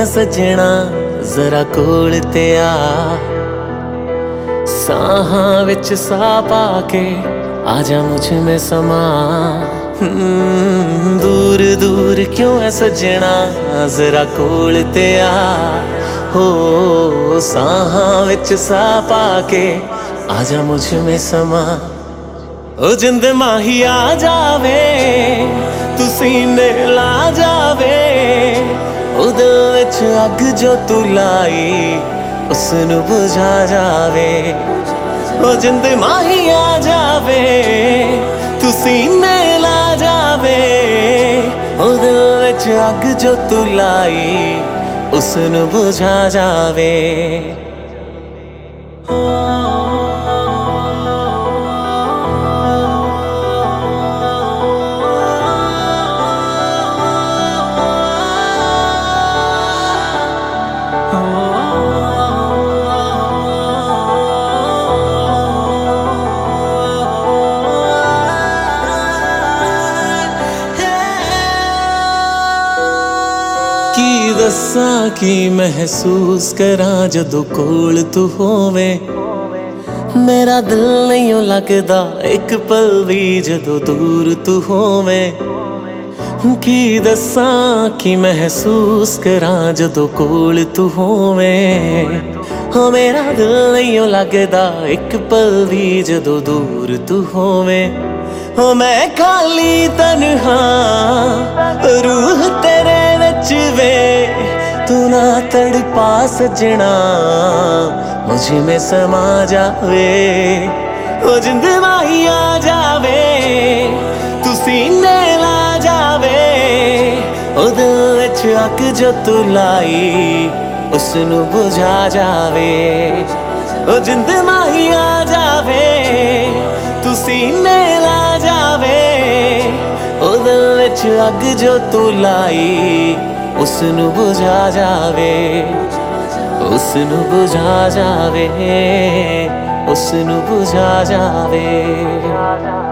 है सजना जरा कोल ते आ, साहां विच सा पाके आजा मुझ में समा। दूर दूर क्यों है सजना जरा कोल ते आ, हो साहां विच सा पाके आजा मुझ में समा। ओ जिंद माही आ जावे तू सीने ला जावे, उदे विच अग जो तू लाई उसनू बुझा जावे। ओ जिंद माही आ जावे तू सीने ला जावे, उदे विच अग जो तू लाई उसनू बुझा जावे। की दस्सां की महसूस करा जदों कोल तू होवे, मेरा दिल नहीं लगदा एक पल भी जदों दूर तू होवे। की दस्सां की महसूस करा जदों कोल तू होवे, हो मेरा दिल नहीं लगदा एक पल भी जदों दूर तू होवे। हो मैं खाली तन्हा रूह तेरे विच वे, तू ना तड़पा सजना मुझ में समा जावे। ओ जिंद माही आ जावे तू सीने ला जावे, ओ दिल विच अग जो तू लाई उसनू बुझा जावे। ओ जिंद माही आ जावे तू सीने ला जावे, ओ दिल विच अग जो तू लाई उसनू बुझा जावे, उसनू बुझा जावे, उसनू बुझा जावे।